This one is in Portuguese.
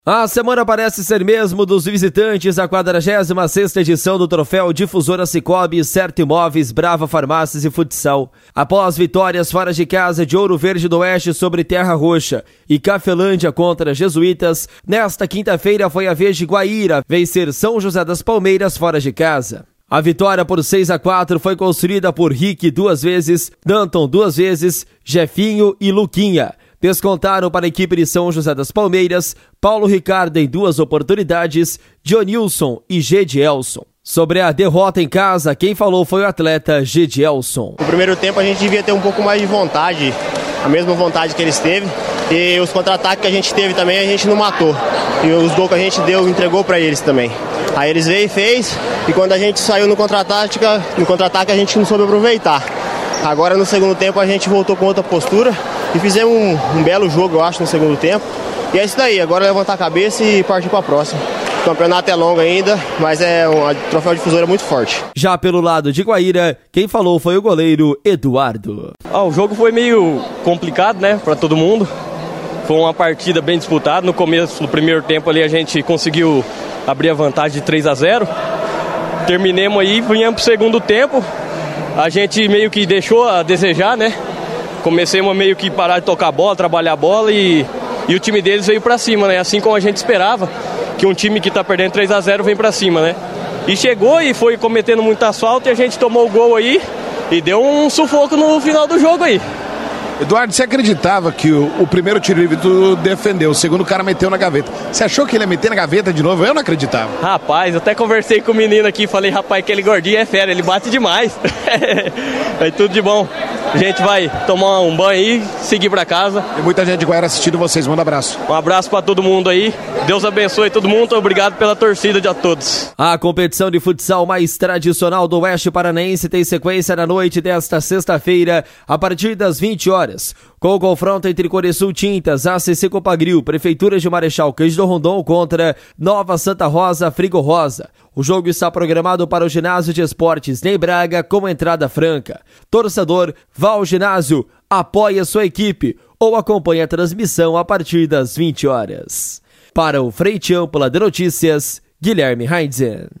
A semana parece ser mesmo dos visitantes à 46ª edição do Troféu Difusora Cicobi, Certo Imóveis, Brava Farmácias e Futsal. Após vitórias fora de casa de Ouro Verde do Oeste sobre Terra Roxa e Cafelândia contra Jesuítas, nesta quinta-feira foi a vez de Guaíra vencer São José das Palmeiras fora de casa. A vitória por 6-4 foi construída por Rick 2 vezes, Danton 2 vezes, Jefinho e Luquinha. Descontaram para a equipe de São José das Palmeiras, Paulo Ricardo em 2 oportunidades, Dionilson e Gedielson. Sobre a derrota em casa, quem falou foi o atleta Gedielson. No primeiro tempo a gente devia ter um pouco mais de vontade, a mesma vontade que eles teve, e os contra-ataques que a gente teve também a gente não matou. E os gols que a gente deu, entregou para eles também. Aí eles veio e fez, e quando a gente saiu no contra-ataque a gente não soube aproveitar. Agora no segundo tempo a gente voltou com outra postura e fizemos um belo jogo, eu acho, no segundo tempo. E é isso daí, agora levantar a cabeça e partir para a próxima. O campeonato é longo ainda, mas o Troféu Difusora é muito forte. Já pelo lado de Guaíra, quem falou foi o goleiro Eduardo. O jogo foi meio complicado, né, para todo mundo. Foi uma partida bem disputada. No começo, no primeiro tempo ali, a gente conseguiu abrir a vantagem de 3-0. Terminemos aí, vinhamos pro segundo tempo. A gente meio que deixou a desejar, né? Comecemos a meio que parar de tocar a bola, trabalhar a bola e o time deles veio pra cima, né? Assim como a gente esperava, que um time que tá perdendo 3-0 vem pra cima, né? E chegou e foi cometendo muito asfalto e a gente tomou o gol aí e deu um sufoco no final do jogo aí. Eduardo, você acreditava que o primeiro tiro livre tu defendeu, o segundo o cara meteu na gaveta. Você achou que ele ia meter na gaveta de novo? Eu não acreditava. Rapaz, eu até conversei com o menino aqui, falei, rapaz, aquele gordinho é fera, ele bate demais. É tudo de bom. A gente vai tomar um banho aí, seguir pra casa. Tem muita gente de Guaíra assistindo vocês, manda um abraço. Um abraço pra todo mundo aí, Deus abençoe todo mundo, obrigado pela torcida de a todos. A competição de futsal mais tradicional do Oeste Paranaense tem sequência na noite desta sexta-feira, a partir das 20 horas, com o confronto entre Coresul Tintas, ACC Copagril, Prefeitura de Marechal Cândido Rondon contra Nova Santa Rosa, Frigo Rosa. O jogo está programado para o Ginásio de Esportes Ney Braga com entrada franca. Torcedor, vá ao ginásio, apoie a sua equipe ou acompanhe a transmissão a partir das 20 horas. Para o Frente Ampla de Notícias, Guilherme Heinzen.